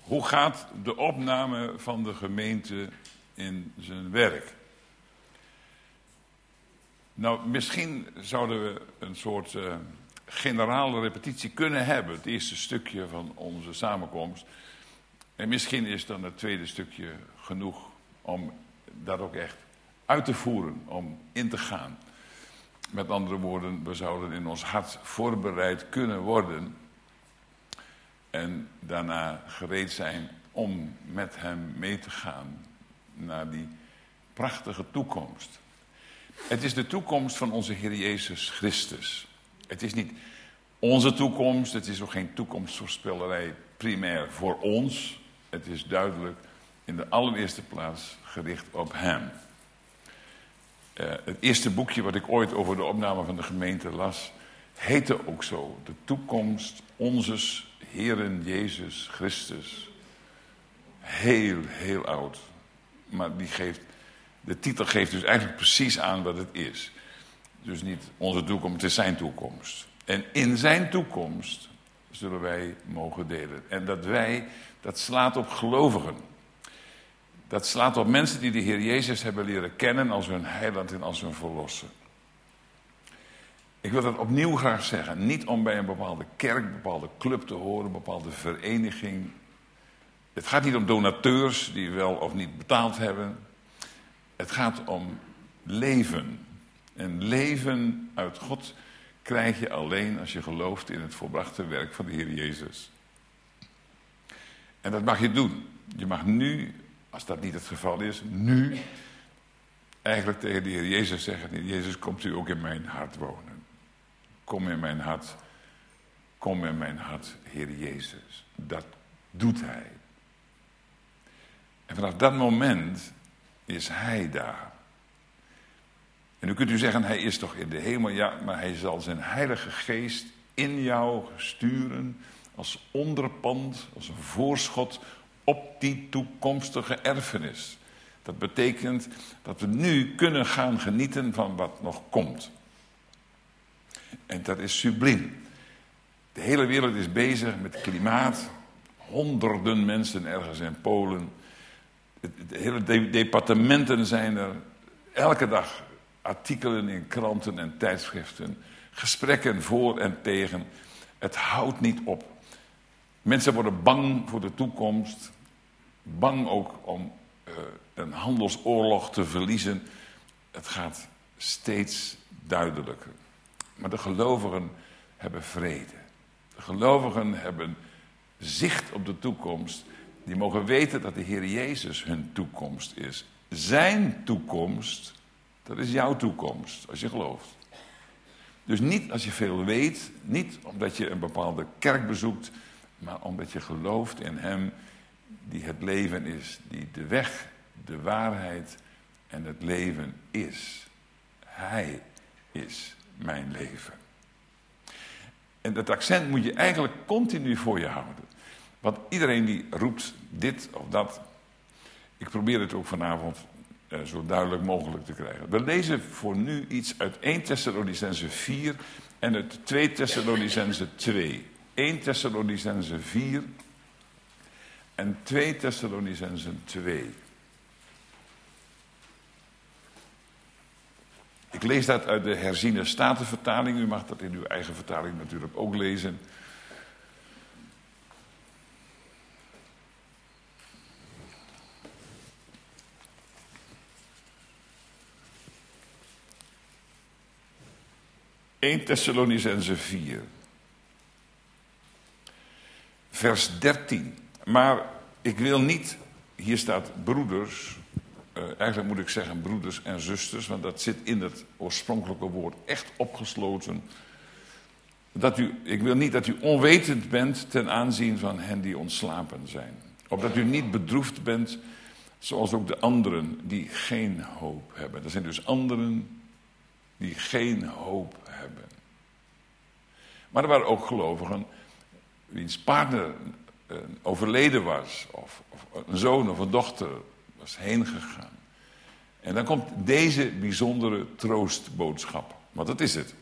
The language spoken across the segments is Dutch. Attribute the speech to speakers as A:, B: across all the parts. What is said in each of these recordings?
A: Hoe gaat de opname van de gemeente in zijn werk? Nou, misschien zouden we een soort generale repetitie kunnen hebben. Het eerste stukje van onze samenkomst. En misschien is dan het tweede stukje genoeg om dat ook echt uit te voeren, om in te gaan. Met andere woorden, we zouden in ons hart voorbereid kunnen worden en daarna gereed zijn om met hem mee te gaan naar die prachtige toekomst. Het is de toekomst van onze Heer Jezus Christus. Het is niet onze toekomst, het is ook geen toekomstvoorspellerij primair voor ons. Het is duidelijk in de allereerste plaats gericht op hem. Het eerste boekje wat ik ooit over de opname van de gemeente las, heette ook zo. De toekomst onzes Heeren Jezus Christus. Heel, heel oud. Maar de titel geeft dus eigenlijk precies aan wat het is. Dus niet onze toekomst, het is zijn toekomst. En in zijn toekomst zullen wij mogen delen. En dat slaat op gelovigen. Dat slaat op mensen die de Heer Jezus hebben leren kennen als hun heiland en als hun verlosser. Ik wil dat opnieuw graag zeggen. Niet om bij een bepaalde kerk, een bepaalde club te horen, een bepaalde vereniging. Het gaat niet om donateurs die wel of niet betaald hebben. Het gaat om leven. En leven uit God krijg je alleen als je gelooft in het volbrachte werk van de Heer Jezus. En dat mag je doen. Je mag nu, als dat niet het geval is, nu eigenlijk tegen de Heer Jezus zeggen: Heer Jezus, komt u ook in mijn hart wonen. Kom in mijn hart. Kom in mijn hart, Heer Jezus. Dat doet hij. En vanaf dat moment is hij daar. En nu kunt u zeggen, hij is toch in de hemel? Ja, maar hij zal zijn heilige geest in jou sturen als onderpand, als een voorschot op die toekomstige erfenis. Dat betekent dat we nu kunnen gaan genieten van wat nog komt. En dat is subliem. De hele wereld is bezig met klimaat. Honderden mensen ergens in Polen. De hele departementen zijn er. Elke dag artikelen in kranten en tijdschriften. Gesprekken voor en tegen. Het houdt niet op. Mensen worden bang voor de toekomst. Bang ook om een handelsoorlog te verliezen. Het gaat steeds duidelijker. Maar de gelovigen hebben vrede. De gelovigen hebben zicht op de toekomst. Die mogen weten dat de Heer Jezus hun toekomst is. Zijn toekomst, dat is jouw toekomst, als je gelooft. Dus niet als je veel weet, niet omdat je een bepaalde kerk bezoekt, maar omdat je gelooft in hem die het leven is, die de weg, de waarheid en het leven is. Hij is mijn leven. En dat accent moet je eigenlijk continu voor je houden. Want iedereen die roept dit of dat. Ik probeer het ook vanavond zo duidelijk mogelijk te krijgen. We lezen voor nu iets uit 1 Thessalonicenzen 4 en uit 2 Thessalonicenzen 2. 1 Thessalonicenzen 4 en 2 Thessalonicenzen 2. Ik lees dat uit de herziene statenvertaling. U mag dat in uw eigen vertaling natuurlijk ook lezen. ...1 Thessalonicenzen 4... vers 13. Maar ik wil niet... hier staat broeders... eigenlijk moet ik zeggen broeders en zusters... want dat zit in het oorspronkelijke woord echt opgesloten. Ik wil niet dat u onwetend bent... ten aanzien van hen die ontslapen zijn. Opdat u niet bedroefd bent... zoals ook de anderen die geen hoop hebben. Er zijn dus anderen... die geen hoop hebben. Maar er waren ook gelovigen wiens partner overleden was, of een zoon of een dochter was heen gegaan. En dan komt deze bijzondere troostboodschap. Want dat is het.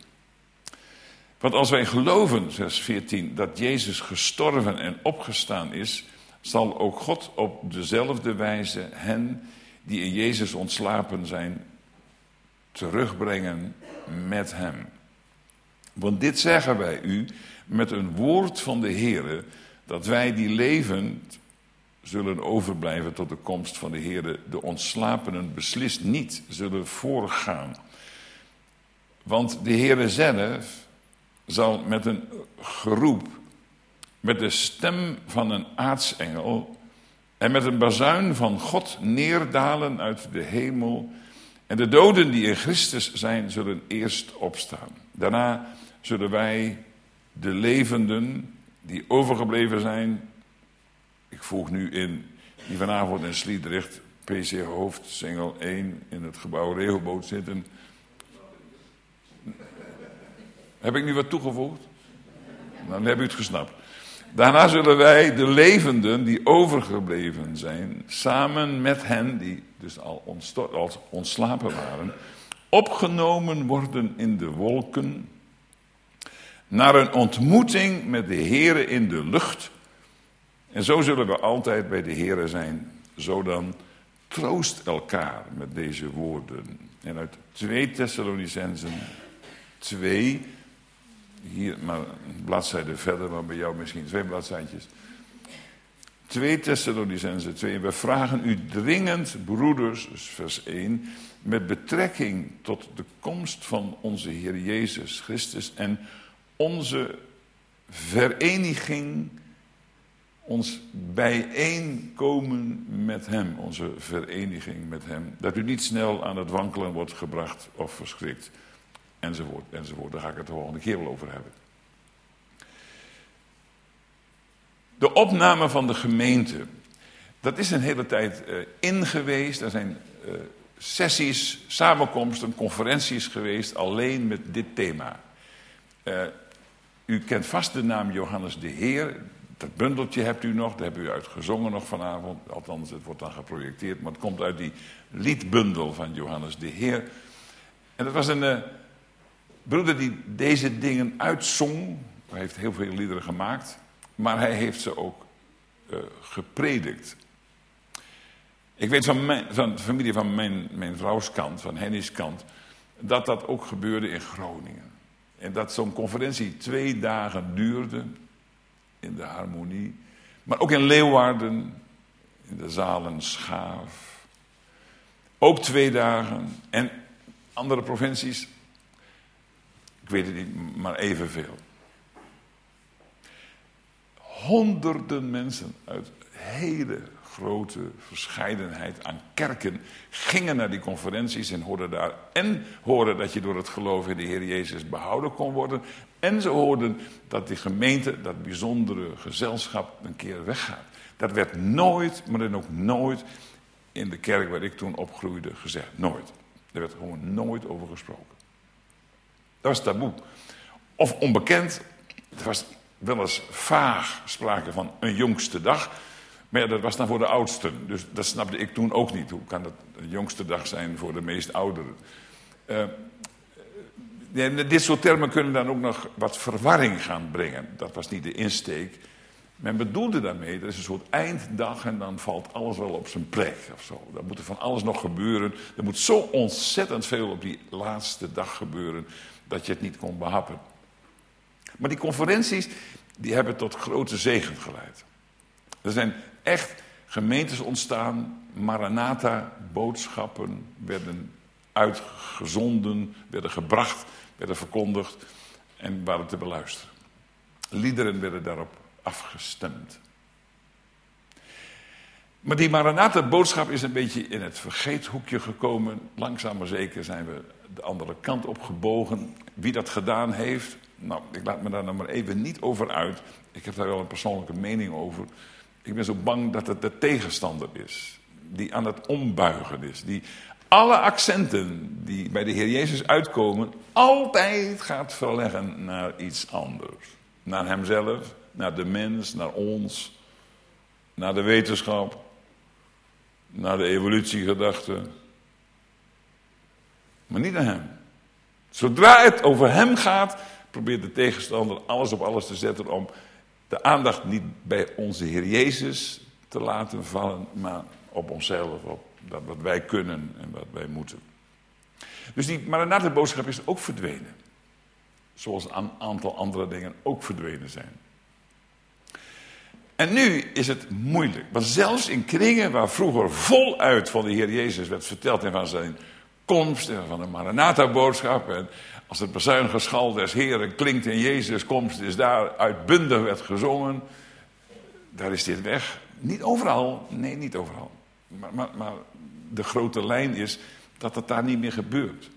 A: Want als wij geloven, vers 14, dat Jezus gestorven en opgestaan is, zal ook God op dezelfde wijze hen die in Jezus ontslapen zijn, terugbrengen met hem. Want dit zeggen wij u met een woord van de Heere, dat wij die levend zullen overblijven tot de komst van de Heere, de ontslapenen beslist niet zullen voorgaan. Want de Heere zelf zal met een geroep, met de stem van een aartsengel en met een bazuin van God neerdalen uit de hemel. En de doden die in Christus zijn, zullen eerst opstaan. Daarna zullen wij, de levenden die overgebleven zijn, ik voeg nu in, die vanavond in Sliedrecht, PC Hoofdsingel 1, in het gebouw Rehoboth zitten. Heb ik nu wat toegevoegd? Dan heb u het gesnapt. Daarna zullen wij, de levenden die overgebleven zijn, samen met hen, die dus al ontslapen waren, opgenomen worden in de wolken, naar een ontmoeting met de Heere in de lucht. En zo zullen we altijd bij de Heere zijn. Zo dan, troost elkaar met deze woorden. En uit 2 Thessalonicenzen 2, hier maar een bladzijde verder, maar bij jou misschien 2 bladzijtjes. 2 Thessalonicenzen 2. We vragen u dringend, broeders, dus vers 1, met betrekking tot de komst van onze Heer Jezus Christus en onze vereniging, ons bijeenkomen met hem, onze vereniging met hem, dat u niet snel aan het wankelen wordt gebracht of verschrikt, enzovoort, enzovoort. Daar ga ik het de volgende keer wel over hebben. De opname van de gemeente, dat is een hele tijd in geweest. Er zijn sessies, samenkomsten, conferenties geweest, alleen met dit thema. U kent vast de naam Johannes de Heer. Dat bundeltje hebt u nog, daar hebt u uit gezongen nog vanavond. Althans, het wordt dan geprojecteerd, maar het komt uit die liedbundel van Johannes de Heer. En dat was een broeder die deze dingen uitzong. Hij heeft heel veel liederen gemaakt, maar hij heeft ze ook gepredikt. Ik weet van de familie van mijn vrouws kant, van Henny's kant, dat dat ook gebeurde in Groningen. En dat zo'n conferentie 2 dagen duurde in de Harmonie. Maar ook in Leeuwarden, in de zalen Schaaf. Ook 2 dagen. En andere provincies, ik weet het niet, maar evenveel. Honderden mensen uit hele grote verscheidenheid aan kerken gingen naar die conferenties en hoorden dat je door het geloof in de Heer Jezus behouden kon worden. En ze hoorden dat die gemeente, dat bijzondere gezelschap, een keer weggaat. Dat werd nooit, maar dan ook nooit in de kerk waar ik toen opgroeide gezegd. Nooit. Er werd gewoon nooit over gesproken. Dat was taboe. Of onbekend. Het was wel eens vaag sprake van een jongste dag. Maar ja, dat was dan voor de oudsten. Dus dat snapte ik toen ook niet. Hoe kan dat een jongste dag zijn voor de meest ouderen? Dit soort termen kunnen dan ook nog wat verwarring gaan brengen. Dat was niet de insteek. Men bedoelde daarmee, dat is een soort einddag en dan valt alles wel op zijn plek. Of zo. Dan moet er van alles nog gebeuren. Er moet zo ontzettend veel op die laatste dag gebeuren dat je het niet kon behappen. Maar die conferenties, die hebben tot grote zegen geleid. Er zijn echt gemeentes ontstaan, Maranatha-boodschappen werden uitgezonden, werden gebracht, werden verkondigd en waren te beluisteren. Liederen werden daarop afgestemd. Maar die Maranatha-boodschap is een beetje in het vergeethoekje gekomen. Langzaam maar zeker zijn we de andere kant op gebogen. Wie dat gedaan heeft, nou, ik laat me daar nou maar even niet over uit. Ik heb daar wel een persoonlijke mening over. Ik ben zo bang dat het de tegenstander is. Die aan het ombuigen is. Die alle accenten die bij de Heer Jezus uitkomen, altijd gaat verleggen naar iets anders. Naar hemzelf, naar de mens, naar ons, naar de wetenschap, naar de evolutiegedachte. Maar niet naar hem. Zodra het over hem gaat, probeert de tegenstander alles op alles te zetten om de aandacht niet bij onze Heer Jezus te laten vallen, maar op onszelf, op dat wat wij kunnen en wat wij moeten. Dus die Maranatha-boodschap is ook verdwenen. Zoals een aantal andere dingen ook verdwenen zijn. En nu is het moeilijk. Want zelfs in kringen waar vroeger voluit van de Heer Jezus werd verteld en van zijn komst en van de Maranatha-boodschap. En als het bazuingeschal des Heren klinkt in Jezus' komst, is daar uitbundig werd gezongen. Daar is dit weg. Niet overal, nee, niet overal. Maar de grote lijn is dat het daar niet meer gebeurt.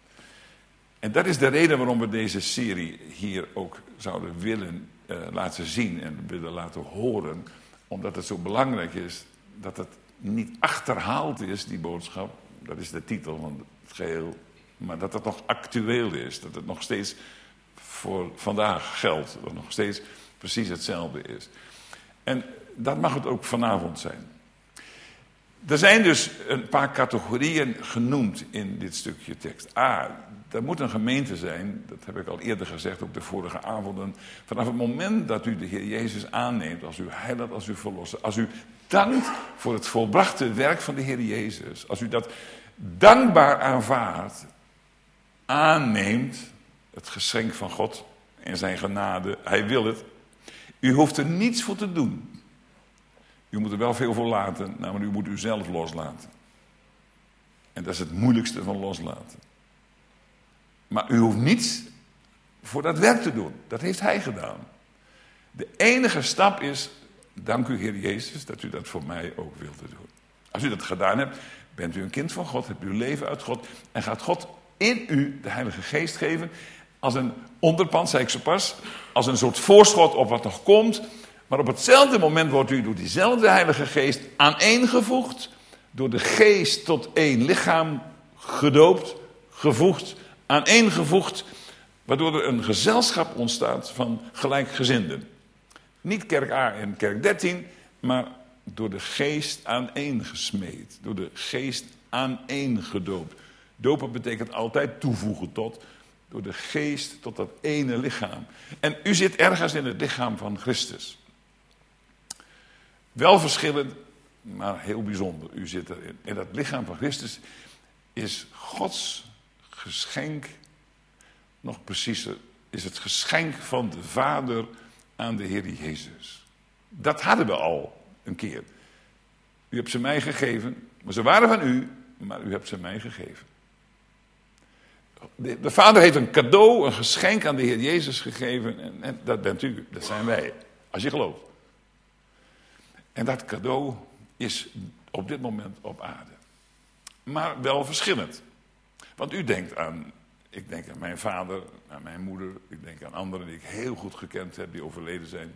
A: En dat is de reden waarom we deze serie hier ook zouden willen laten zien en willen laten horen. Omdat het zo belangrijk is dat het niet achterhaald is, die boodschap. Dat is de titel van het geheel. Maar dat het nog actueel is. Dat het nog steeds voor vandaag geldt. Dat het nog steeds precies hetzelfde is. En dat mag het ook vanavond zijn. Er zijn dus een paar categorieën genoemd in dit stukje tekst. Er moet een gemeente zijn, dat heb ik al eerder gezegd, ook de vorige avonden. Vanaf het moment dat u de Heer Jezus aanneemt als uw heiland, als uw verlosser. Als u dankt voor het volbrachte werk van de Heer Jezus. Als u dat dankbaar aanvaardt, aanneemt, het geschenk van God en zijn genade. Hij wil het. U hoeft er niets voor te doen. U moet er wel veel voor laten, namelijk u moet uzelf loslaten. En dat is het moeilijkste van loslaten. Maar u hoeft niets voor dat werk te doen. Dat heeft hij gedaan. De enige stap is, dank u Heer Jezus, dat u dat voor mij ook wilde doen. Als u dat gedaan hebt, bent u een kind van God, hebt u leven uit God. En gaat God in u de Heilige Geest geven. Als een onderpand, zei ik zo pas. Als een soort voorschot op wat nog komt. Maar op hetzelfde moment wordt u door diezelfde Heilige Geest aaneengevoegd. Door de Geest tot één lichaam gedoopt, gevoegd, aaneengevoegd. Waardoor er een gezelschap ontstaat van gelijkgezinden. Niet kerk A en kerk 13, maar door de Geest aaneengesmeed. Door de Geest aaneengedoopt. Dopen betekent altijd toevoegen tot. Door de Geest tot dat ene lichaam. En u zit ergens in het lichaam van Christus. Wel verschillend, maar heel bijzonder. U zit erin. En dat lichaam van Christus is Gods geschenk. Nog preciezer, is het geschenk van de Vader aan de Heer Jezus. Dat hadden we al een keer. U hebt ze mij gegeven, maar ze waren van u, maar u hebt ze mij gegeven. De Vader heeft een cadeau, een geschenk aan de Heer Jezus gegeven. En dat bent u, dat zijn wij, als je gelooft. En dat cadeau is op dit moment op aarde. Maar wel verschillend. Want u denkt aan, ik denk aan mijn vader, aan mijn moeder. Ik denk aan anderen die ik heel goed gekend heb, die overleden zijn.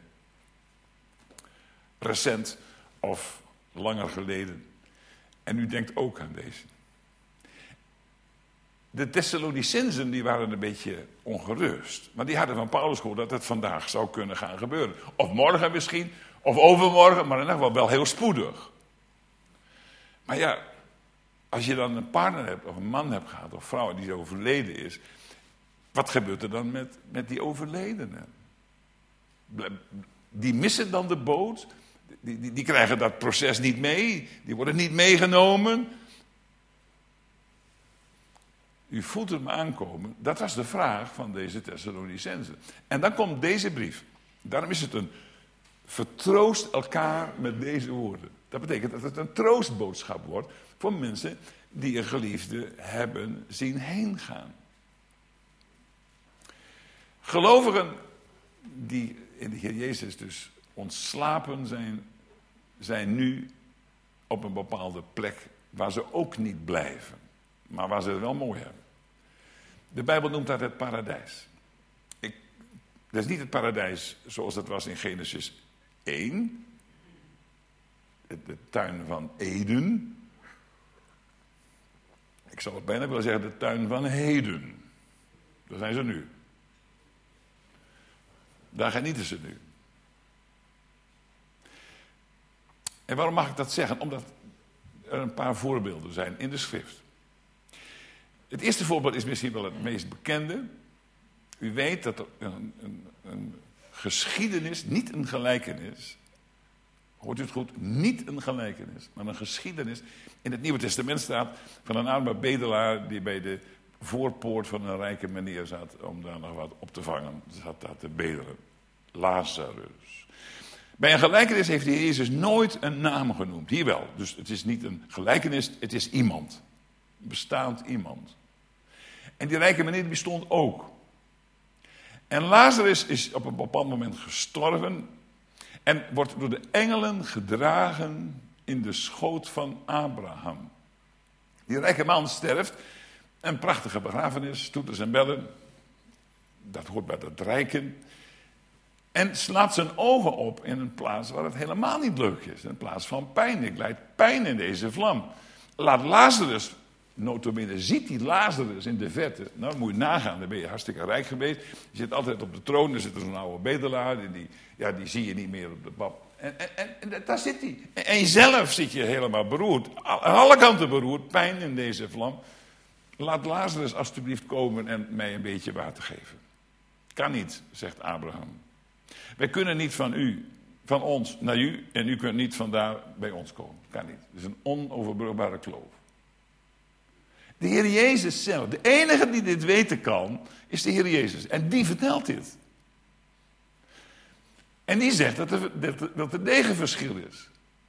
A: Recent of langer geleden. En u denkt ook aan deze. De Thessalonicenzen die waren een beetje ongerust. Maar die hadden van Paulus gehoord dat het vandaag zou kunnen gaan gebeuren. Of morgen misschien, of overmorgen, maar in ieder geval wel heel spoedig. Maar ja, als je dan een partner hebt, of een man hebt gehad, of vrouw die overleden is. Wat gebeurt er dan met die overledenen? Die missen dan de boot. Die krijgen dat proces niet mee. Die worden niet meegenomen. U voelt hem aankomen. Dat was de vraag van deze Thessalonicenzen. En dan komt deze brief. Daarom is het een vertroost elkaar met deze woorden. Dat betekent dat het een troostboodschap wordt voor mensen die een geliefde hebben zien heen gaan. Gelovigen die in de Heer Jezus dus ontslapen zijn nu op een bepaalde plek waar ze ook niet blijven. Maar waar ze het wel mooi hebben. De Bijbel noemt dat het paradijs. Dat is niet het paradijs zoals dat was in Genesis 1. De tuin van Eden. Ik zou het bijna willen zeggen de tuin van heden. Daar zijn ze nu. Daar genieten ze nu. En waarom mag ik dat zeggen? Omdat er een paar voorbeelden zijn in de schrift. Het eerste voorbeeld is misschien wel het meest bekende. U weet dat er een geschiedenis, niet een gelijkenis, Hoort u het goed? Niet een gelijkenis, maar een geschiedenis. In het Nieuwe Testament staat van een arme bedelaar die bij de voorpoort van een rijke meneer zat om daar nog wat op te vangen. Zat daar te bedelen. Lazarus. Bij een gelijkenis heeft de Heer Jezus nooit een naam genoemd. Hier wel. Dus het is niet een gelijkenis, het is iemand. Bestaand iemand. En die rijke meneer bestond ook. En Lazarus is op een bepaald moment gestorven en wordt door de engelen gedragen in de schoot van Abraham. Die rijke man sterft, een prachtige begrafenis, toeters en bellen. Dat hoort bij dat rijken. En slaat zijn ogen op in een plaats waar het helemaal niet leuk is. Een plaats van pijn. Ik lijd pijn in deze vlam. Laat Lazarus, notabene ziet die Lazarus in de verte. Nou, dan moet je nagaan, dan ben je hartstikke rijk geweest. Je zit altijd op de troon, er zit zo'n oude bedelaar. Die zie je niet meer op de pap. En daar zit hij. En zelf zit je helemaal beroerd. Aan alle kanten beroerd, pijn in deze vlam. Laat Lazarus alstublieft komen en mij een beetje water geven. Kan niet, zegt Abraham. Wij kunnen niet van ons naar u en u kunt niet vandaar bij ons komen. Kan niet. Het is een onoverbrugbare kloof. De Heer Jezus zelf, de enige die dit weten kan, is de Heer Jezus. En die vertelt dit. En die zegt dat er tegenverschil is.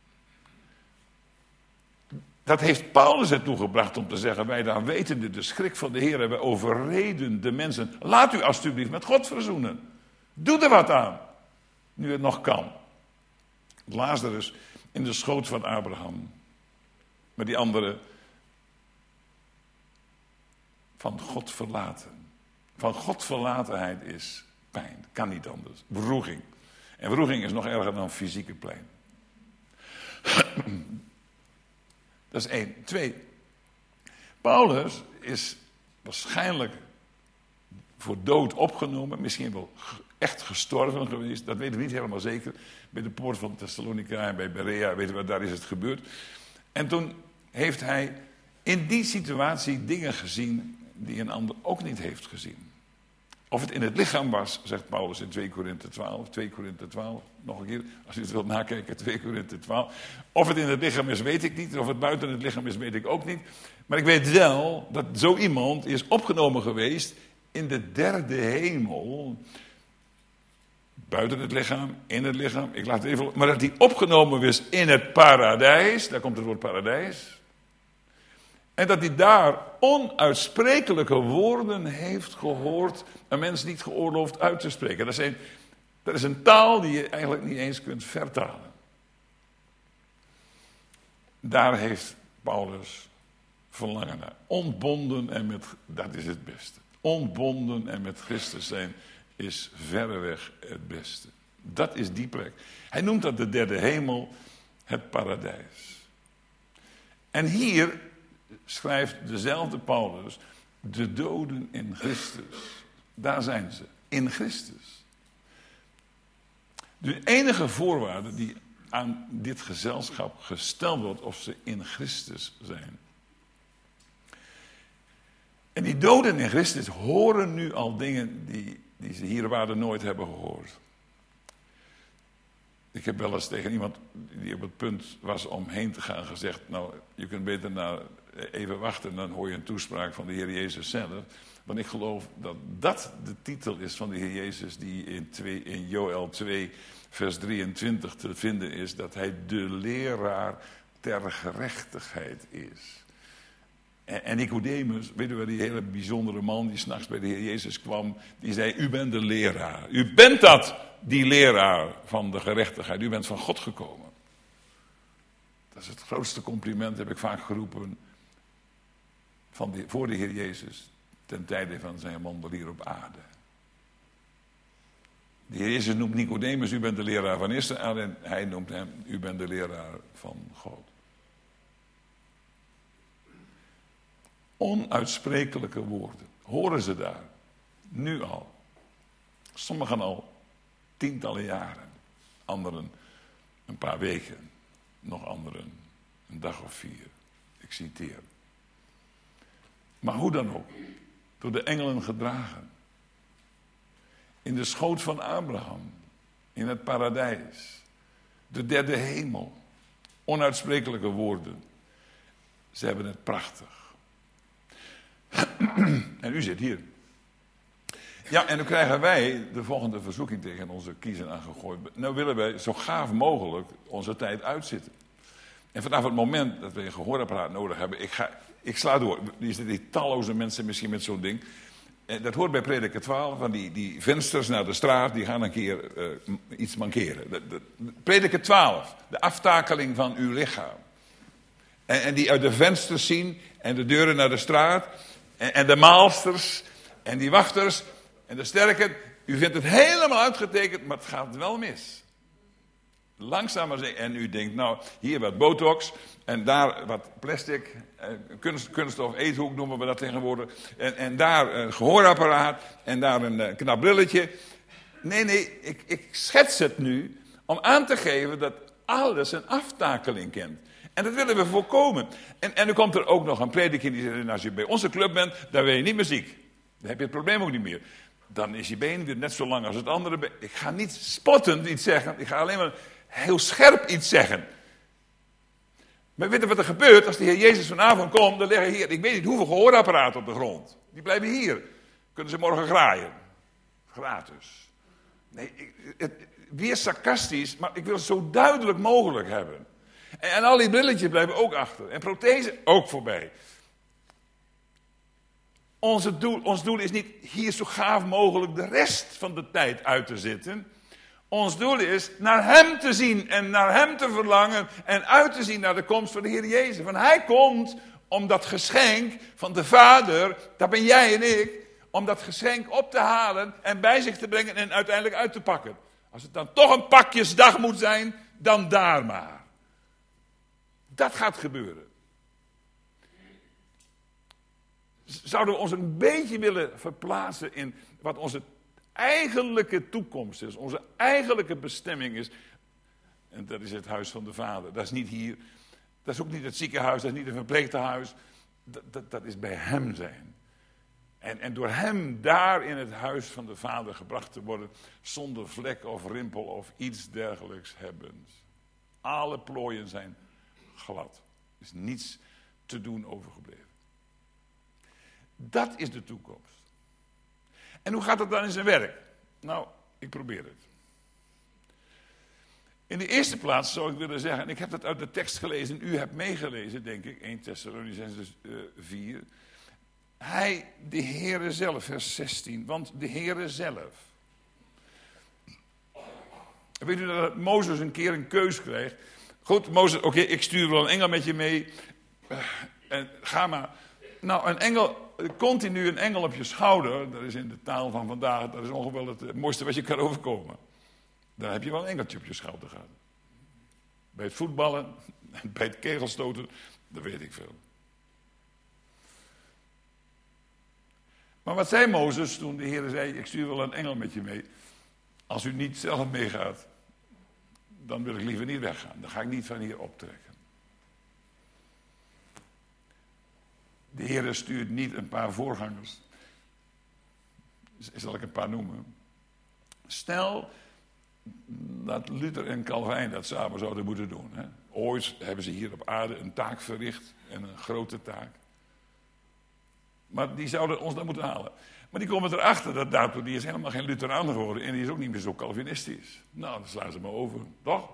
A: Dat heeft Paulus ertoe gebracht om te zeggen, wij dan wetende de schrik van de Heer hebben overreden de mensen. Laat u alstublieft met God verzoenen. Doe er wat aan, nu het nog kan. Lazarus in de schoot van Abraham. Maar die andere van God verlaten. Van God verlatenheid is pijn. Kan niet anders. Wroeging. En wroeging is nog erger dan fysieke pijn. Dat is 1. 2. Paulus is waarschijnlijk voor dood opgenomen. Misschien wel echt gestorven geweest. Dat weten we niet helemaal zeker. Bij de poort van Thessalonica en bij Berea, weten we, daar is het gebeurd. En toen heeft hij in die situatie dingen gezien die een ander ook niet heeft gezien. Of het in het lichaam was, zegt Paulus in 2 Korinthe 12. 2 Korinthe 12, nog een keer, als u het wilt nakijken, 2 Korinthe 12. Of het in het lichaam is, weet ik niet. Of het buiten het lichaam is, weet ik ook niet. Maar ik weet wel dat zo iemand is opgenomen geweest in de derde hemel. Buiten het lichaam, in het lichaam. Ik laat het even. Maar dat hij opgenomen is in het paradijs. Daar komt het woord paradijs. En dat hij daar onuitsprekelijke woorden heeft gehoord. Een mens niet geoorloofd uit te spreken. Dat is een taal die je eigenlijk niet eens kunt vertalen. Daar heeft Paulus verlangen naar. Ontbonden en met, dat is het beste. Ontbonden en met Christus zijn is verreweg het beste. Dat is die plek. Hij noemt dat de derde hemel, het paradijs. En hier schrijft dezelfde Paulus, de doden in Christus. Daar zijn ze, in Christus. De enige voorwaarde die aan dit gezelschap gesteld wordt, of ze in Christus zijn. En die doden in Christus horen nu al dingen die ze hier waar nooit hebben gehoord. Ik heb wel eens tegen iemand die op het punt was om heen te gaan gezegd, nou, je kunt beter even wachten, dan hoor je een toespraak van de Heer Jezus zelf. Want ik geloof dat dat de titel is van de Heer Jezus die in Joël 2 vers 23 te vinden is, dat hij de leraar ter gerechtigheid is. En Nicodemus, weet u wel, die hele bijzondere man die 's nachts bij de Heer Jezus kwam, die zei, u bent de leraar. U bent dat, die leraar van de gerechtigheid. U bent van God gekomen. Dat is het grootste compliment, heb ik vaak geroepen, voor de Heer Jezus, ten tijde van zijn wandel hier op aarde. De Heer Jezus noemt Nicodemus, u bent de leraar van Israël, en hij noemt hem, u bent de leraar van God. Onuitsprekelijke woorden. Horen ze daar? Nu al. Sommigen al tientallen jaren. Anderen een paar weken. Nog anderen een dag of 4. Ik citeer. Maar hoe dan ook. Door de engelen gedragen. In de schoot van Abraham. In het paradijs. De derde hemel. Onuitsprekelijke woorden. Ze hebben het prachtig. En u zit hier. Ja, en dan krijgen wij de volgende verzoeking tegen onze kiezen aangegooid. Nou willen wij zo gaaf mogelijk onze tijd uitzitten. En vanaf het moment dat we een gehoorapparaat nodig hebben, ik sla door. Er zitten talloze mensen misschien met zo'n ding. En dat hoort bij Prediker 12, van die vensters naar de straat, die gaan een keer iets mankeren. Prediker 12, de aftakeling van uw lichaam. En die uit de vensters zien, en de deuren naar de straat, en de maalsters, en die wachters, en de sterken. U vindt het helemaal uitgetekend, maar het gaat wel mis. Langzaam maar zeker. En u denkt, nou, hier wat botox, en daar wat plastic, kunststof, eethoek noemen we dat tegenwoordig. En daar een gehoorapparaat, en daar een knap brilletje. Nee, ik schets het nu om aan te geven dat alles een aftakeling kent. En dat willen we voorkomen. En nu komt er ook nog een prediker die zegt, als je bij onze club bent, dan ben je niet meer ziek. Dan heb je het probleem ook niet meer. Dan is je been weer net zo lang als het andere been. Ik ga niet spottend iets zeggen, ik ga alleen maar heel scherp iets zeggen. Maar weet je wat er gebeurt als de Heer Jezus vanavond komt? Dan liggen hier, ik weet niet hoeveel gehoorapparaten op de grond. Die blijven hier. Kunnen ze morgen graaien. Gratis. Nee, weer sarcastisch, maar ik wil het zo duidelijk mogelijk hebben. En al die brilletjes blijven ook achter. En prothese ook voorbij. Ons doel is niet hier zo gaaf mogelijk de rest van de tijd uit te zitten. Ons doel is naar hem te zien en naar hem te verlangen en uit te zien naar de komst van de Heer Jezus. Want hij komt om dat geschenk van de Vader, dat ben jij en ik, om dat geschenk op te halen en bij zich te brengen en uiteindelijk uit te pakken. Als het dan toch een pakjesdag moet zijn, dan daar maar. Dat gaat gebeuren. Zouden we ons een beetje willen verplaatsen in wat onze eigenlijke toekomst is, onze eigenlijke bestemming is. En dat is het huis van de Vader. Dat is niet hier, dat is ook niet het ziekenhuis, dat is niet een verpleeghuis. Dat is bij hem zijn. En door hem daar in het huis van de Vader gebracht te worden, zonder vlek of rimpel of iets dergelijks hebben. Alle plooien zijn glad. Er is niets te doen overgebleven. Dat is de toekomst. En hoe gaat het dan in zijn werk? Nou, ik probeer het. In de eerste plaats zou ik willen zeggen, en ik heb dat uit de tekst gelezen, u hebt meegelezen, denk ik, 1 Thessalonicenses 4. Hij, de Heere zelf, vers 16, want de Heere zelf. Weet u dat Mozes een keer een keus kreeg? Goed, Mozes, oké, ik stuur wel een engel met je mee. En ga maar. Nou, een engel, continu een engel op je schouder, dat is in de taal van vandaag, dat is ongeveer het mooiste wat je kan overkomen. Dan heb je wel een engeltje op je schouder gehad. Bij het voetballen, bij het kegelstoten, dat weet ik veel. Maar wat zei Mozes toen de Heer zei, ik stuur wel een engel met je mee. Als u niet zelf meegaat, dan wil ik liever niet weggaan. Dan ga ik niet van hier optrekken. De Heer stuurt niet een paar voorgangers. Zal ik een paar noemen? Stel dat Luther en Calvijn dat samen zouden moeten doen. Hè? Ooit hebben ze hier op aarde een taak verricht. En een grote taak. Maar die zouden ons dan moeten halen. Maar die komen erachter dat daartoe, die is helemaal geen Lutheraan geworden. En die is ook niet meer zo Calvinistisch. Nou, dan slaan ze maar over. Toch?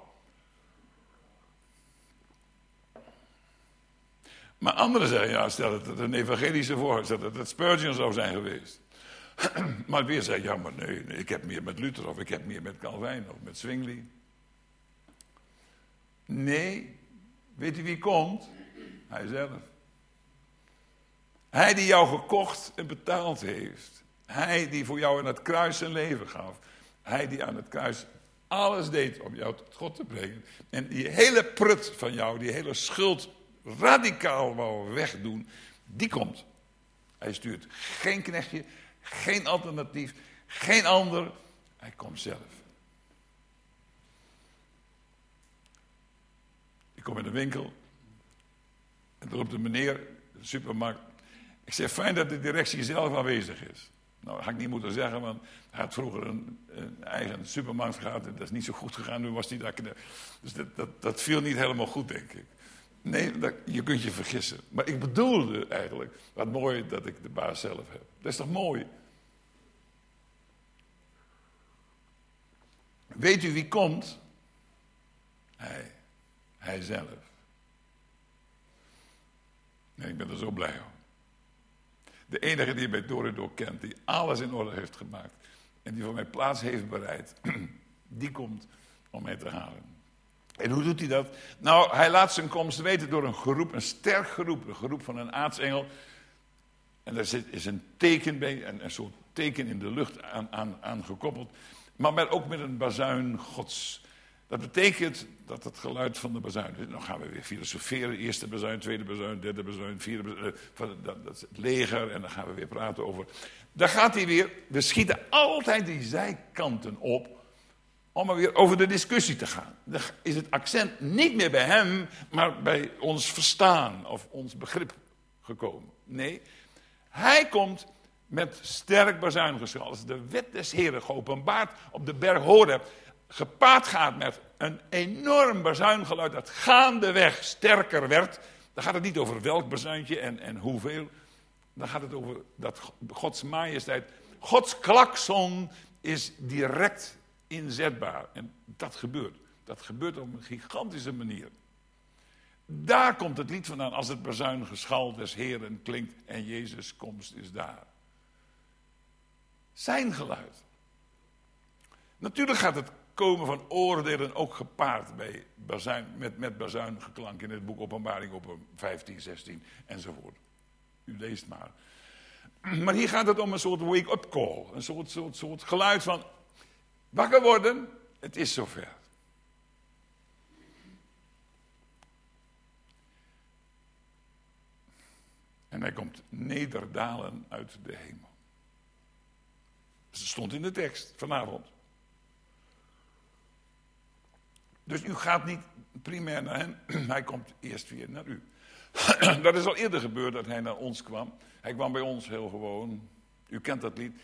A: Maar anderen zeggen, ja, stel dat het een evangelische voorganger, dat het Spurgeon zou zijn geweest. Maar weer zei, ja, maar nee, ik heb meer met Luther of ik heb meer met Calvijn of met Zwingli. Nee, weet u wie komt? Hij zelf. Hij die jou gekocht en betaald heeft. Hij die voor jou aan het kruis zijn leven gaf. Hij die aan het kruis alles deed om jou tot God te brengen. En die hele prut van jou, die hele schuld radicaal wou wegdoen, die komt. Hij stuurt geen knechtje, geen alternatief, geen ander. Hij komt zelf. Ik kom in de winkel en er loopt een meneer in de supermarkt. Ik zeg, fijn dat de directie zelf aanwezig is. Nou, dat had ik niet moeten zeggen, want hij had vroeger een eigen supermarkt gehad. En dat is niet zo goed gegaan, nu was hij daar. Dus dat viel niet helemaal goed, denk ik. Nee, je kunt je vergissen. Maar ik bedoelde eigenlijk, wat mooi dat ik de baas zelf heb. Dat is toch mooi? Weet u wie komt? Hij zelf. En ik ben er zo blij om. De enige die mij door en door kent, die alles in orde heeft gemaakt en die voor mij plaats heeft bereid, die komt om mij te halen. En hoe doet hij dat? Nou, hij laat zijn komst weten door een geroep, een sterk geroep, een geroep van een aartsengel. En daar is een teken bij, een soort teken in de lucht aan gekoppeld, maar ook met een bazuin Gods. Dat betekent dat het geluid van de bazuin, dan gaan we weer filosoferen, eerste bazuin, tweede bazuin, derde bazuin, vierde bazuin, dat is het leger en dan gaan we weer praten over. Daar gaat hij weer, we schieten altijd die zijkanten op om er weer over de discussie te gaan. Dan is het accent niet meer bij hem, maar bij ons verstaan of ons begrip gekomen. Nee, hij komt met sterk bazuingeschal, als de wet des Heren geopenbaard op de berg Horeb, gepaard gaat met een enorm bazuingeluid dat gaandeweg sterker werd. Dan gaat het niet over welk bazuintje en hoeveel. Dan gaat het over dat Gods majesteit. Gods klakson is direct inzetbaar. En dat gebeurt. Dat gebeurt op een gigantische manier. Daar komt het lied vandaan als het bazuingeschal des Heren klinkt en Jezus' komst is daar. Zijn geluid. Natuurlijk gaat het komen van oordelen ook gepaard bij met bazuingeklank in het boek Openbaring op 15, 16 enzovoort. U leest maar. Maar hier gaat het om een soort wake-up call. Een soort geluid van wakker worden, het is zover. En hij komt nederdalen uit de hemel. Dat stond in de tekst vanavond. Dus u gaat niet primair naar hem, hij komt eerst weer naar u. Dat is al eerder gebeurd dat hij naar ons kwam. Hij kwam bij ons heel gewoon. U kent dat lied.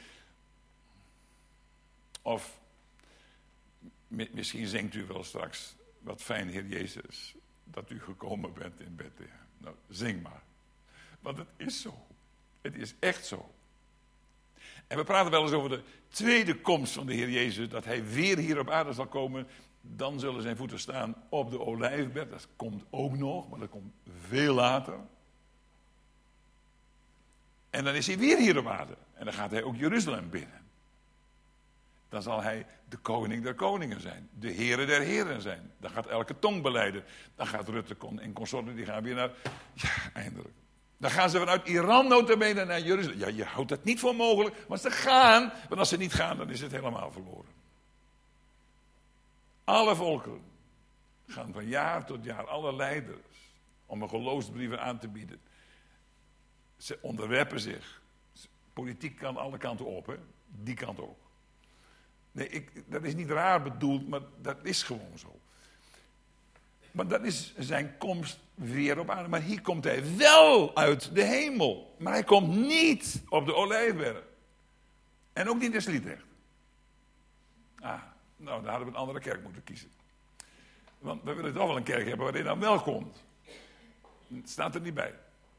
A: Of misschien zingt u wel straks, wat fijn Heer Jezus, dat u gekomen bent in Bethlehem. Nou, zing maar. Want het is zo. Het is echt zo. En we praten wel eens over de tweede komst van de Heer Jezus, dat hij weer hier op aarde zal komen. Dan zullen zijn voeten staan op de olijfberg. Dat komt ook nog, maar dat komt veel later. En dan is hij weer hier op aarde. En dan gaat hij ook Jeruzalem binnen. Dan zal hij de koning der koningen zijn. De Heere der heren zijn. Dan gaat elke tong belijden. Dan gaat Rutte en consorten, die gaan weer naar... Ja, eindelijk. Dan gaan ze vanuit Iran nota bene naar Jeruzalem. Ja, je houdt dat niet voor mogelijk. Maar ze gaan. Want als ze niet gaan, dan is het helemaal verloren. Alle volken gaan van jaar tot jaar, alle leiders, om een geloofsbrieven aan te bieden. Ze onderwerpen zich. Politiek kan alle kanten op, hè? Die kant ook. Nee, dat is niet raar bedoeld, maar dat is gewoon zo. Maar dat is zijn komst weer op aarde. Maar hier komt hij wel uit de hemel. Maar hij komt niet op de Olijfberg. En ook niet in Sliedrecht. Nou, daar hadden we een andere kerk moeten kiezen. Want we willen toch wel een kerk hebben waar hij dan wel komt. Het staat er niet bij.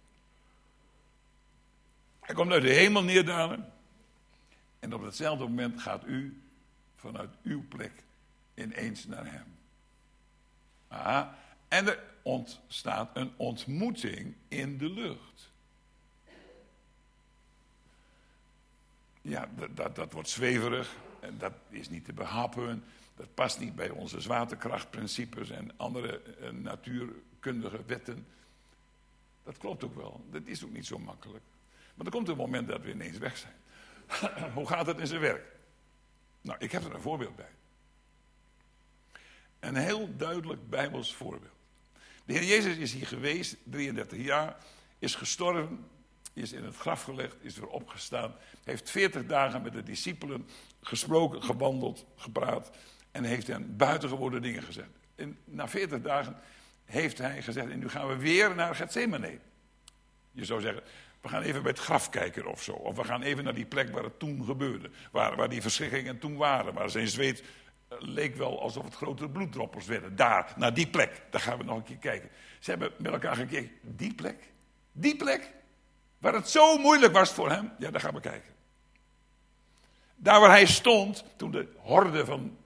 A: Hij komt uit de hemel neerdalen. En op hetzelfde moment gaat u vanuit uw plek ineens naar hem. En er ontstaat een ontmoeting in de lucht. Ja, dat wordt zweverig. En dat is niet te behappen. Dat past niet bij onze zwaartekrachtprincipes en andere natuurkundige wetten. Dat klopt ook wel. Dat is ook niet zo makkelijk. Maar er komt een moment dat we ineens weg zijn. Hoe gaat het in zijn werk? Nou, ik heb er een voorbeeld bij. Een heel duidelijk Bijbels voorbeeld. De Heer Jezus is hier geweest, 33 jaar, is gestorven, is in het graf gelegd, is weer opgestaan, heeft 40 dagen met de discipelen gesproken, gewandeld, gepraat en heeft hen buitengewone dingen gezegd. En na 40 dagen heeft hij gezegd, en nu gaan we weer naar Gethsemane. Je zou zeggen, we gaan even bij het graf kijken of zo. Of we gaan even naar die plek waar het toen gebeurde. Waar die verschrikkingen toen waren. Waar zijn zweet leek wel alsof het grote bloeddroppels werden. Daar, naar die plek. Daar gaan we nog een keer kijken. Ze hebben met elkaar gekeken. Die plek? Die plek? Waar het zo moeilijk was voor hem? Ja, daar gaan we kijken. Daar waar hij stond, toen de horde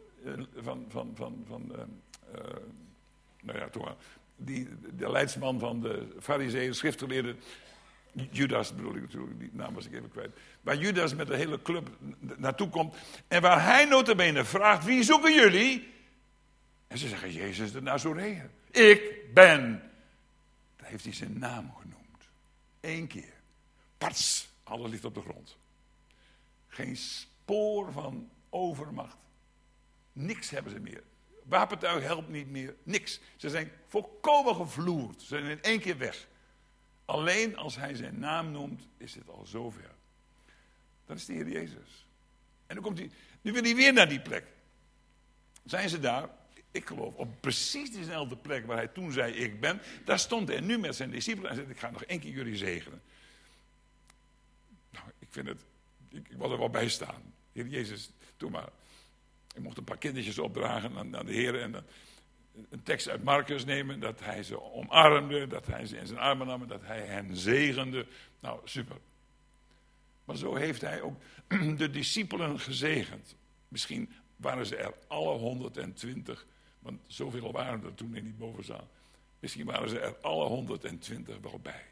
A: de leidsman van de Farizeeën, schriftgeleerden, Judas bedoel ik natuurlijk, die naam was ik even kwijt. Waar Judas met de hele club naartoe komt. En waar hij nota bene vraagt, wie zoeken jullie? En ze zeggen, Jezus de Nazoreër. Ik ben. Daar heeft hij zijn naam genoemd. 1 keer. Pats, alles ligt op de grond. Geen spoor van overmacht. Niks hebben ze meer. Wapentuig helpt niet meer. Niks. Ze zijn volkomen gevloerd. Ze zijn in 1 keer weg. Alleen als hij zijn naam noemt, is het al zover. Dat is de Heer Jezus. En dan komt hij, nu wil hij weer naar die plek. Zijn ze daar? Ik geloof, op precies diezelfde plek waar hij toen zei, ik ben. Daar stond hij nu met zijn discipelen en zei, ik ga nog 1 keer jullie zegenen. Nou, ik vind het, ik wil er wel bij staan. Heer Jezus, doe maar. Ik mocht een paar kindertjes opdragen aan de Heer en dan een tekst uit Marcus nemen, dat hij ze omarmde, dat hij ze in zijn armen nam, dat hij hen zegende. Nou, super. Maar zo heeft hij ook de discipelen gezegend. Misschien waren ze er alle 120, want zoveel waren er toen in die bovenzaal. Misschien waren ze er alle 120 wel bij.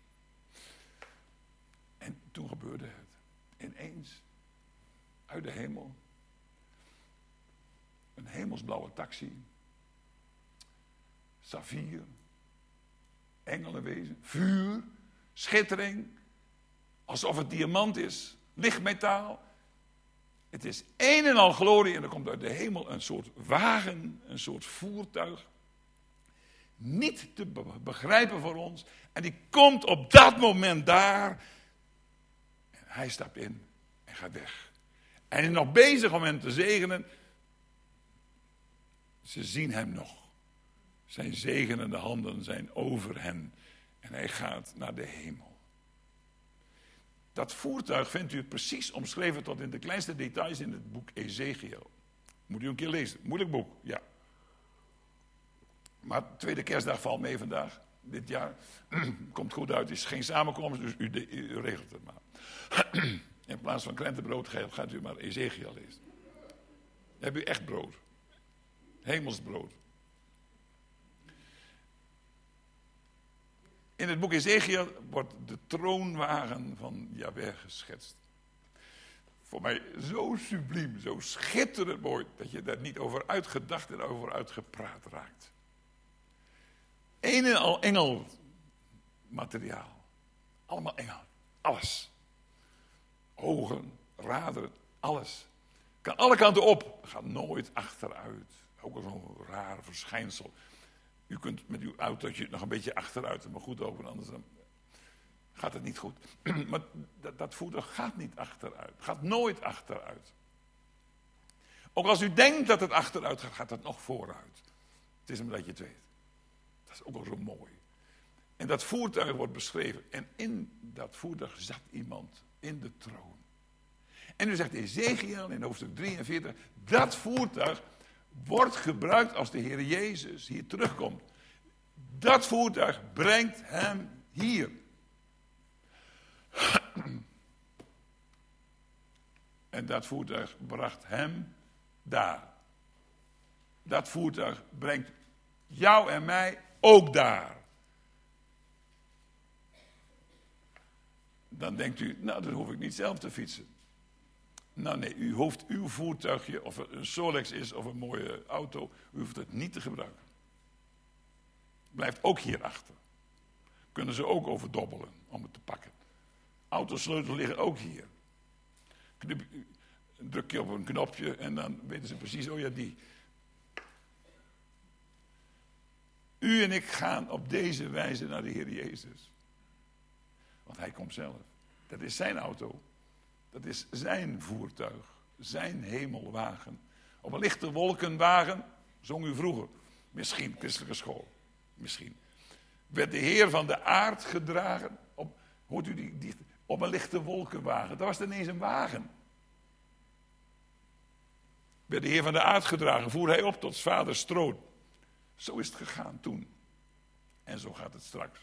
A: En toen gebeurde het. Ineens, uit de hemel, een hemelsblauwe taxi, saffier, engelenwezen, vuur, schittering, alsof het diamant is, lichtmetaal. Het is een en al glorie en er komt uit de hemel een soort wagen, een soort voertuig. Niet te begrijpen voor ons. En die komt op dat moment daar. En hij stapt in en gaat weg. En hij is nog bezig om hem te zegenen. Ze zien hem nog. Zijn zegenende handen zijn over hen. En hij gaat naar de hemel. Dat voertuig vindt u precies omschreven tot in de kleinste details in het boek Ezechiel. Moet u een keer lezen. Moeilijk boek, ja. Maar tweede kerstdag valt mee vandaag, dit jaar. Komt goed uit, is geen samenkomst, dus u regelt het maar. In plaats van krentenbrood gaat u maar Ezechiel lezen. Dan heb u echt brood. Hemelsbrood. In het boek Ezechiel wordt de troonwagen van Jahweh geschetst. Voor mij zo subliem, zo schitterend mooi, dat je daar niet over uitgedacht en over uitgepraat raakt. Een en al engelmateriaal. Allemaal engel. Alles. Ogen, raderen, alles. Kan alle kanten op. Gaat nooit achteruit. Ook al zo'n raar verschijnsel. U kunt met uw autootje nog een beetje achteruit, maar goed over, anders dan gaat het niet goed. Maar dat voertuig gaat niet achteruit. Gaat nooit achteruit. Ook als u denkt dat het achteruit gaat, gaat het nog vooruit. Het is omdat je het weet. Dat is ook al zo mooi. En dat voertuig wordt beschreven. En in dat voertuig zat iemand in de troon. En nu zegt Ezechiel in hoofdstuk 43, dat voertuig wordt gebruikt als de Heer Jezus hier terugkomt. Dat voertuig brengt hem hier. En dat voertuig bracht hem daar. Dat voertuig brengt jou en mij ook daar. Dan denkt u, nou dan hoef ik niet zelf te fietsen. Nou nee, u hoeft uw voertuigje, of het een Solex is of een mooie auto, u hoeft het niet te gebruiken. Blijft ook hierachter. Kunnen ze ook overdobbelen om het te pakken. Autosleutels liggen ook hier. Druk je op een knopje en dan weten ze precies, oh ja die. U en ik gaan op deze wijze naar de Heer Jezus. Want hij komt zelf. Dat is zijn auto. Dat is zijn voertuig. Zijn hemelwagen. Op een lichte wolkenwagen, zong u vroeger. Misschien christelijke school. Misschien. Werd de Heer van de aard gedragen. Hoort u die op een lichte wolkenwagen? Dat was ineens een wagen. Werd de Heer van de aard gedragen, voer hij op tot 's vaders troon. Zo is het gegaan toen. En zo gaat het straks.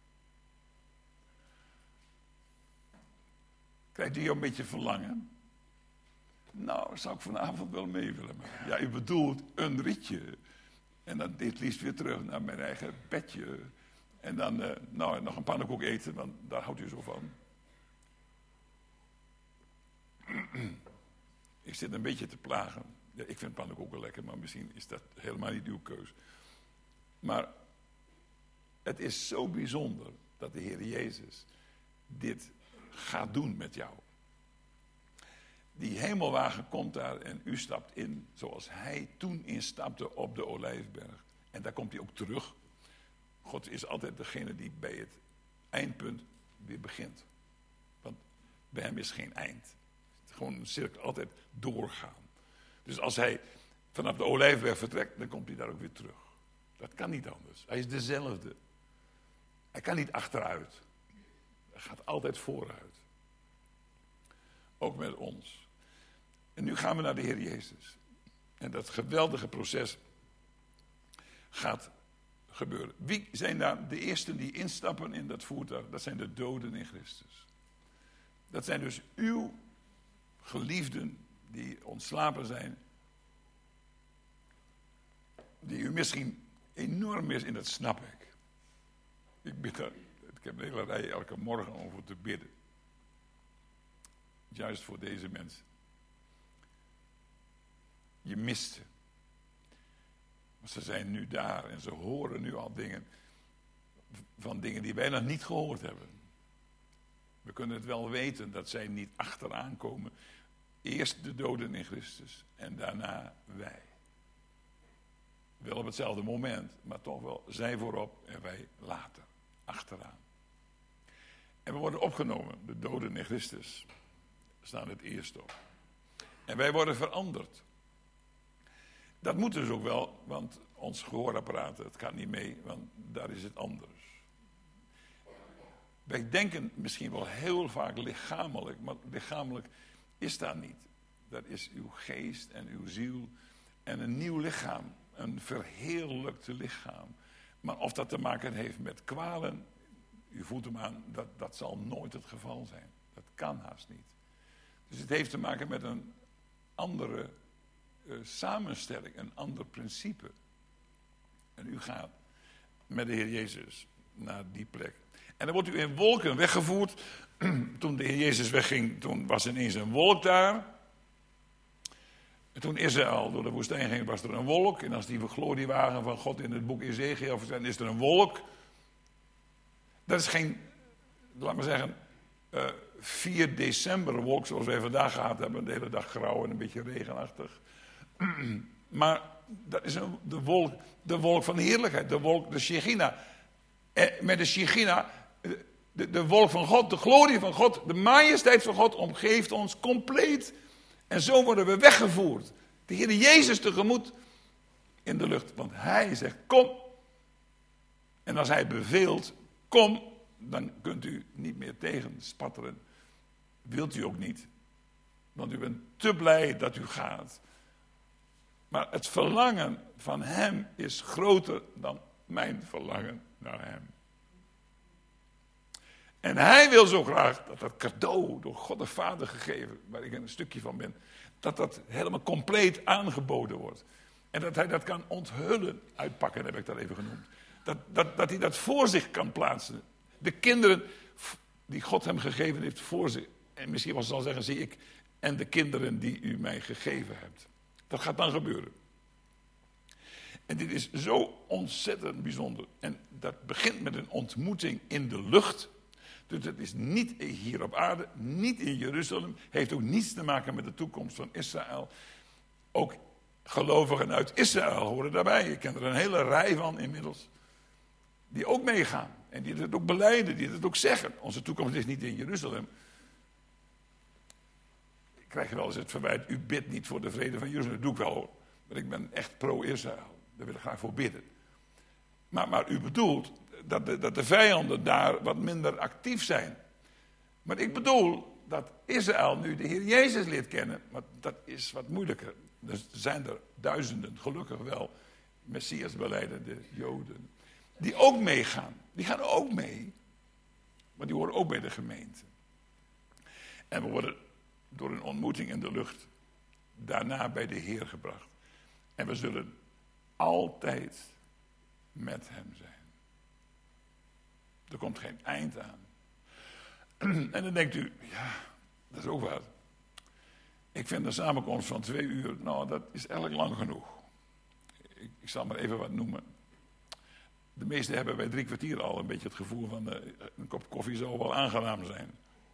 A: Krijgt u een beetje verlangen? Nou, zou ik vanavond wel mee willen maken. Ja, u bedoelt een ritje. En dan dit liefst weer terug naar mijn eigen bedje. En dan nog een pannenkoek eten, want daar houdt u zo van. Ik zit een beetje te plagen. Ja, ik vind pannenkoeken lekker, maar misschien is dat helemaal niet uw keus. Maar het is zo bijzonder dat de Heer Jezus dit gaat doen met jou. Die hemelwagen komt daar en u stapt in zoals hij toen instapte op de Olijfberg. En daar komt hij ook terug. God is altijd degene die bij het eindpunt weer begint. Want bij hem is geen eind. Het is gewoon een cirkel, altijd doorgaan. Dus als hij vanaf de Olijfberg vertrekt, dan komt hij daar ook weer terug. Dat kan niet anders. Hij is dezelfde. Hij kan niet achteruit. Hij gaat altijd vooruit. Ook met ons. En nu gaan we naar de Heer Jezus. En dat geweldige proces gaat gebeuren. Wie zijn daar de eersten die instappen in dat voertuig? Dat zijn de doden in Christus. Dat zijn dus uw geliefden die ontslapen zijn. Die u misschien enorm mist, en dat snap ik. Ik heb een hele rij elke morgen over te bidden. Juist voor deze mensen. Je mist ze. Maar ze zijn nu daar en ze horen nu al dingen. Van dingen die wij nog niet gehoord hebben. We kunnen het wel weten dat zij niet achteraan komen. Eerst de doden in Christus en daarna wij. Wel op hetzelfde moment, maar toch wel zij voorop en wij later. Achteraan. En we worden opgenomen, de doden in Christus. Staan het eerst op. En wij worden veranderd. Dat moet dus ook wel, want ons gehoorapparaat, het gaat niet mee, want daar is het anders. Wij denken misschien wel heel vaak lichamelijk, maar lichamelijk is dat niet. Dat is uw geest en uw ziel en een nieuw lichaam, een verheerlijkte lichaam. Maar of dat te maken heeft met kwalen, u voelt hem aan, dat zal nooit het geval zijn. Dat kan haast niet. Dus het heeft te maken met een andere samenstelling, een ander principe. En u gaat met de Heer Jezus naar die plek. En dan wordt u in wolken weggevoerd. Toen de Heer Jezus wegging, toen was ineens een wolk daar. En toen Israël door de woestijn ging, was er een wolk. En als die gloriewagen van God in het boek Ezekiel verschijnt, is er een wolk. Dat is geen, laat maar zeggen, 4 december wolk zoals wij vandaag gehad hebben. De hele dag grauw en een beetje regenachtig. Maar dat is de wolk van heerlijkheid, de Shechina. Met de Shechina, de wolk van God, de glorie van God, de majesteit van God omgeeft ons compleet. En zo worden we weggevoerd. De Heer Jezus tegemoet in de lucht. Want hij zegt, kom. En als hij beveelt, kom, dan kunt u niet meer tegenspatteren. Wilt u ook niet. Want u bent te blij dat u gaat. Maar het verlangen van hem is groter dan mijn verlangen naar hem. En hij wil zo graag dat dat cadeau door God de Vader gegeven, waar ik een stukje van ben, dat dat helemaal compleet aangeboden wordt. En dat hij dat kan onthullen, uitpakken heb ik dat even genoemd. Dat hij dat voor zich kan plaatsen. De kinderen die God hem gegeven heeft voor zich. En misschien was het al zeggen, zie ik, en de kinderen die u mij gegeven hebt. Dat gaat dan gebeuren. En dit is zo ontzettend bijzonder. En dat begint met een ontmoeting in de lucht. Dus het is niet hier op aarde, niet in Jeruzalem. Heeft ook niets te maken met de toekomst van Israël. Ook gelovigen uit Israël horen daarbij. Je kent er een hele rij van inmiddels. Die ook meegaan. En die het ook belijden, die het ook zeggen. Onze toekomst is niet in Jeruzalem. Ik krijg wel eens het verwijt, u bidt niet voor de vrede van Jeruzalem. Dat doe ik wel hoor. Maar ik ben echt pro-Israël. Daar wil ik graag voor bidden. Maar u bedoelt dat de vijanden daar wat minder actief zijn. Maar ik bedoel dat Israël nu de Heer Jezus leert kennen, maar dat is wat moeilijker. Er zijn er duizenden, gelukkig wel, Messiasbelijdende Joden, die ook meegaan. Die gaan ook mee, maar die horen ook bij de gemeente. En we worden door een ontmoeting in de lucht daarna bij de Heer gebracht. En we zullen altijd met hem zijn. Er komt geen eind aan. En dan denkt u, ja, dat is ook wat. Ik vind een samenkomst van 2 uur, nou, dat is eigenlijk lang genoeg. Ik zal maar even wat noemen. De meesten hebben bij 3 kwartier al een beetje het gevoel van een kop koffie zou wel aangenaam zijn.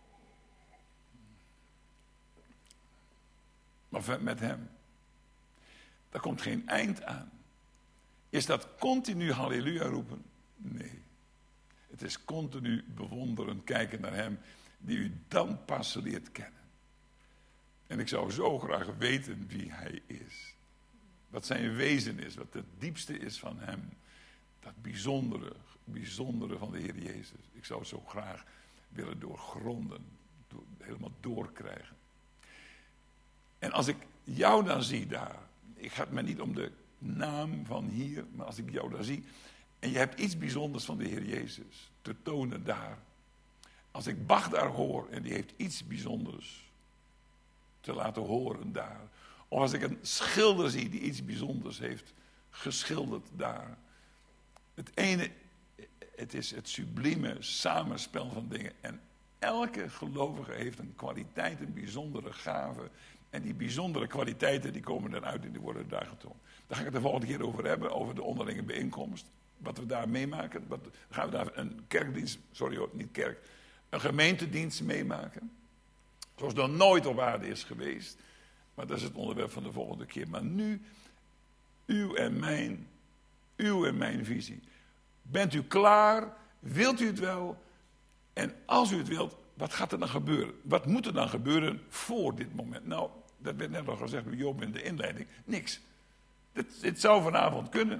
A: Maar met hem, daar komt geen eind aan. Is dat continu halleluja roepen? Nee. Het is continu bewonderen, kijken naar hem, die u dan pas leert kennen. En ik zou zo graag weten wie hij is. Wat zijn wezen is, wat het diepste is van hem. Dat bijzondere van de Heer Jezus. Ik zou het zo graag willen doorgronden, helemaal doorkrijgen. En als ik jou dan zie daar, ik ga het me niet om de naam van hier, maar als ik jou daar zie, en je hebt iets bijzonders van de Heer Jezus te tonen daar. Als ik Bach daar hoor en die heeft iets bijzonders te laten horen daar. Of als ik een schilder zie die iets bijzonders heeft geschilderd daar. Het ene, het is het sublieme samenspel van dingen. En elke gelovige heeft een kwaliteit, een bijzondere gave. En die bijzondere kwaliteiten die komen eruit en die worden daar getoond. Daar ga ik het de volgende keer over hebben, over de onderlinge bijeenkomst. Wat we daar meemaken. Gaan we daar een kerkdienst, een gemeentedienst meemaken. Zoals dat nooit op aarde is geweest. Maar dat is het onderwerp van de volgende keer. Maar nu, uw en mijn visie. Bent u klaar? Wilt u het wel? En als u het wilt, wat gaat er dan gebeuren? Wat moet er dan gebeuren voor dit moment? Nou, dat werd net al gezegd door Joop in de inleiding. Niks. Dit zou vanavond kunnen.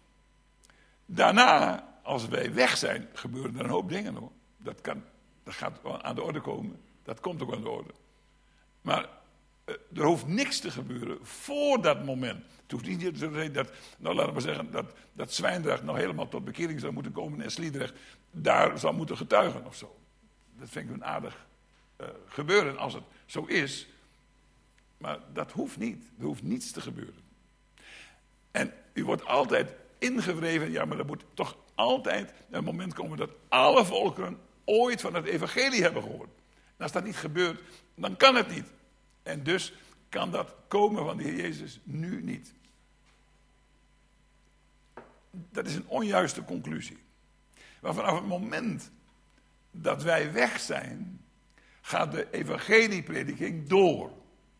A: Daarna, als wij weg zijn, gebeuren er een hoop dingen hoor. Dat gaat aan de orde komen. Dat komt ook aan de orde. Maar er hoeft niks te gebeuren voor dat moment. Het hoeft niet te zijn dat, nou laten we zeggen, dat Zwijndrecht nog helemaal tot bekering zou moeten komen en Sliedrecht daar zou moeten getuigen of zo. Dat vind ik een aardig gebeuren als het zo is. Maar dat hoeft niet. Er hoeft niets te gebeuren. En u wordt altijd ingewreven, ja, maar er moet toch altijd een moment komen dat alle volkeren ooit van het evangelie hebben gehoord. En als dat niet gebeurt, dan kan het niet. En dus kan dat komen van de Heer Jezus nu niet. Dat is een onjuiste conclusie. Maar vanaf het moment dat wij weg zijn, gaat de evangelieprediking door.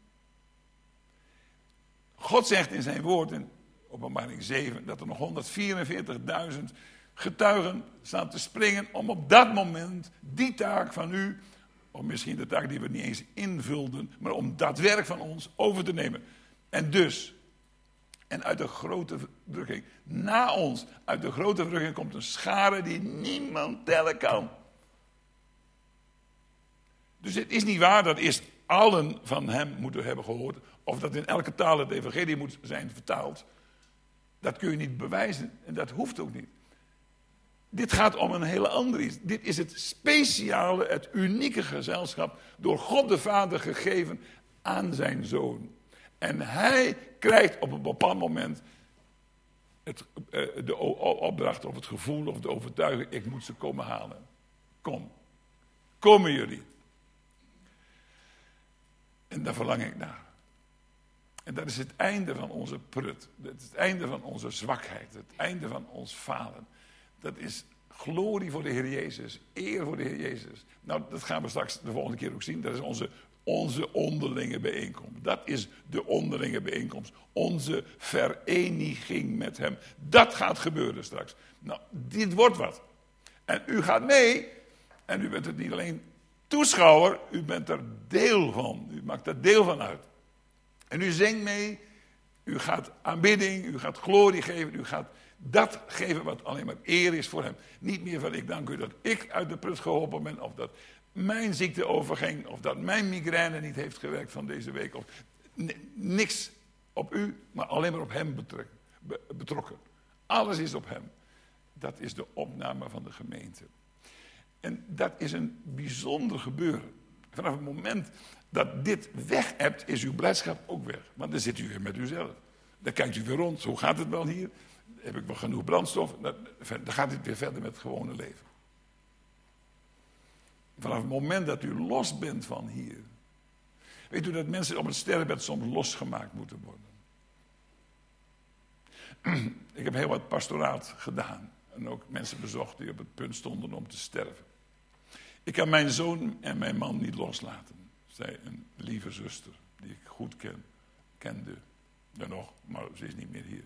A: God zegt in zijn woord in Openbaring 7 dat er nog 144.000 getuigen staan te springen om op dat moment die taak van u, of misschien de taak die we niet eens invulden, maar om dat werk van ons over te nemen. En dus, en uit de grote verdrukking, na ons, uit de grote verdrukking komt een schare die niemand tellen kan. Dus het is niet waar dat eerst allen van hem moeten hebben gehoord, of dat in elke taal het evangelie moet zijn vertaald. Dat kun je niet bewijzen en dat hoeft ook niet. Dit gaat om een hele andere iets. Dit is het speciale, het unieke gezelschap door God de Vader gegeven aan zijn Zoon. En hij krijgt op een bepaald moment de opdracht of het gevoel of de overtuiging, ik moet ze komen halen. Komen jullie? En daar verlang ik naar. En dat is het einde van onze prut. Dat is het einde van onze zwakheid. Het einde van ons falen. Dat is glorie voor de Heer Jezus. Eer voor de Heer Jezus. Nou, dat gaan we straks de volgende keer ook zien. Dat is onze onderlinge bijeenkomst. Dat is de onderlinge bijeenkomst. Onze vereniging met hem. Dat gaat gebeuren straks. Nou, dit wordt wat. En u gaat mee. En u bent het niet alleen toeschouwer. U bent er deel van. U maakt er deel van uit. En u zingt mee. U gaat aanbidding. U gaat glorie geven. U gaat Dat geven wat alleen maar eer is voor hem. Niet meer van ik dank u dat ik uit de put geholpen ben. Of dat mijn ziekte overging. Of dat mijn migraine niet heeft gewerkt van deze week. Of, niks op u, maar alleen maar op hem betrokken. Alles is op hem. Dat is de opname van de gemeente. En dat is een bijzonder gebeuren. Vanaf het moment dat dit weg hebt, is uw blijdschap ook weg. Want dan zit u weer met uzelf. Dan kijkt u weer rond. Hoe gaat het wel hier? Heb ik wel genoeg brandstof? Dan gaat het weer verder met het gewone leven. Vanaf het moment dat u los bent van hier. Weet u dat mensen op het sterrenbed soms losgemaakt moeten worden? Ik heb heel wat pastoraat gedaan. En ook mensen bezocht die op het punt stonden om te sterven. Ik kan mijn zoon en mijn man niet loslaten. Zei een lieve zuster die ik goed kende. Ja nog, maar ze is niet meer hier.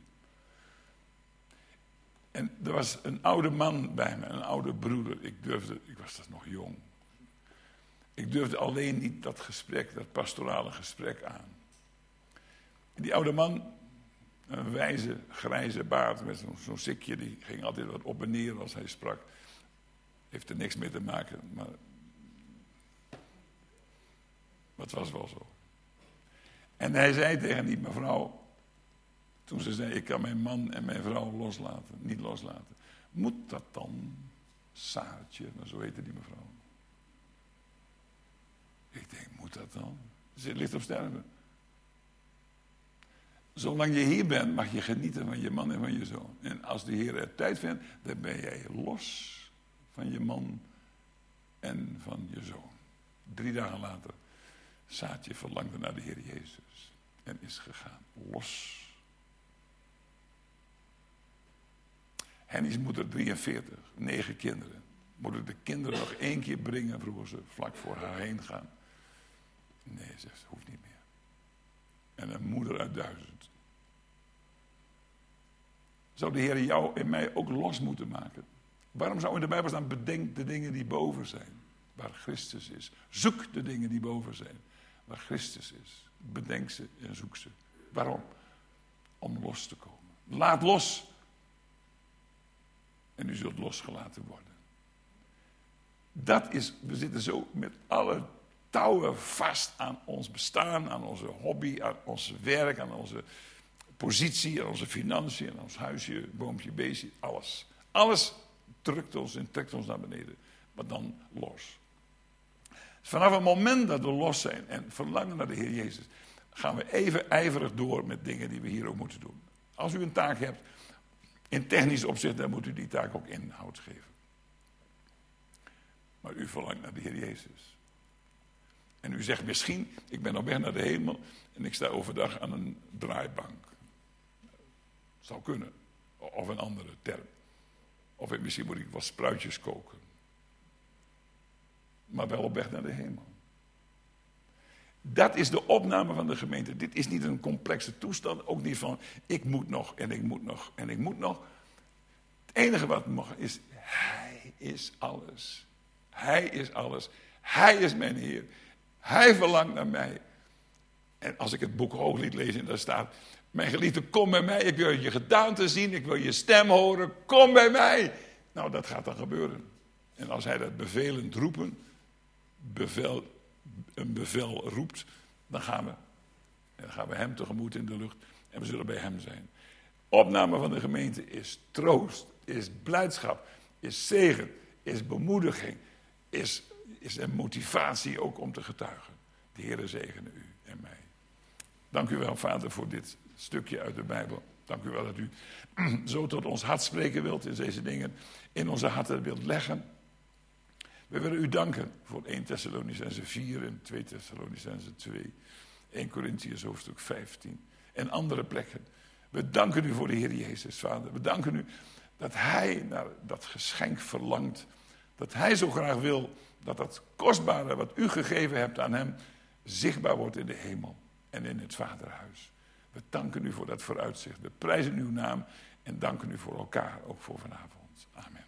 A: En er was een oude man bij me, een oude broeder. Ik was dat nog jong. Ik durfde alleen niet dat pastorale gesprek aan. En die oude man, een wijze, grijze baard met zo'n sikje, die ging altijd wat op en neer als hij sprak. Heeft er niks mee te maken, maar het was wel zo. En hij zei tegen die mevrouw, toen ze zei, ik kan mijn man en mijn vrouw niet loslaten. Moet dat dan, Saartje, nou zo heette die mevrouw. Ik denk, moet dat dan? Ze ligt op sterven. Zolang je hier bent, mag je genieten van je man en van je zoon. En als de Heer er tijd vindt, dan ben jij los van je man en van je zoon. 3 dagen later, Saartje verlangde naar de Heer Jezus en is gegaan, los. Henny's moeder 43, 9 kinderen. Moet ik de kinderen nog 1 keer brengen, vroegen ze, vlak voor haar heen gaan. Nee, zegt ze, hoeft niet meer. En een moeder uit 1000. Zou de Heer jou en mij ook los moeten maken? Waarom zou in de Bijbel staan, bedenk de dingen die boven zijn, waar Christus is. Zoek de dingen die boven zijn, waar Christus is. Bedenk ze en zoek ze. Waarom? Om los te komen. Laat los. En u zult losgelaten worden. We zitten zo met alle touwen vast aan ons bestaan, aan onze hobby, aan ons werk, aan onze positie, aan onze financiën, aan ons huisje, boompje, beestje, alles. Alles drukt ons en trekt ons naar beneden, maar dan los. Vanaf het moment dat we los zijn en verlangen naar de Heer Jezus, gaan we even ijverig door met dingen die we hier ook moeten doen. Als u een taak hebt, in technisch opzicht, dan moet u die taak ook inhoud geven. Maar u verlangt naar de Heer Jezus. En u zegt misschien, ik ben op weg naar de hemel en ik sta overdag aan een draaibank. Zou kunnen. Of een andere term. Of misschien moet ik wat spruitjes koken. Maar wel op weg naar de hemel. Dat is de opname van de gemeente. Dit is niet een complexe toestand. Ook niet van, ik moet nog en ik moet nog en ik moet nog. Het enige wat mag is, Hij is alles. Hij is alles. Hij is mijn Heer. Hij verlangt naar mij. En als ik het boek Hooglied lees en daar staat, mijn geliefde, kom bij mij. Ik wil je gedaante zien. Ik wil je stem horen. Kom bij mij. Nou, dat gaat dan gebeuren. En als hij dat bevelend roepen, een bevel roept, dan gaan we hem tegemoet in de lucht en we zullen bij hem zijn. Opname van de gemeente is troost, is blijdschap, is zegen, is bemoediging, is een motivatie ook om te getuigen. De Heere zegene u en mij. Dank u wel, Vader, voor dit stukje uit de Bijbel. Dank u wel dat u zo tot ons hart spreken wilt, in deze dingen in onze harten wilt leggen. We willen u danken voor 1 Thessalonicenzen 4 en 2 Thessalonicenzen 2. 1 Korintiërs hoofdstuk 15 en andere plekken. We danken u voor de Heer Jezus, Vader. We danken u dat Hij naar dat geschenk verlangt. Dat Hij zo graag wil dat dat kostbare wat u gegeven hebt aan Hem zichtbaar wordt in de hemel en in het Vaderhuis. We danken u voor dat vooruitzicht. We prijzen uw naam en danken u voor elkaar, ook voor vanavond. Amen.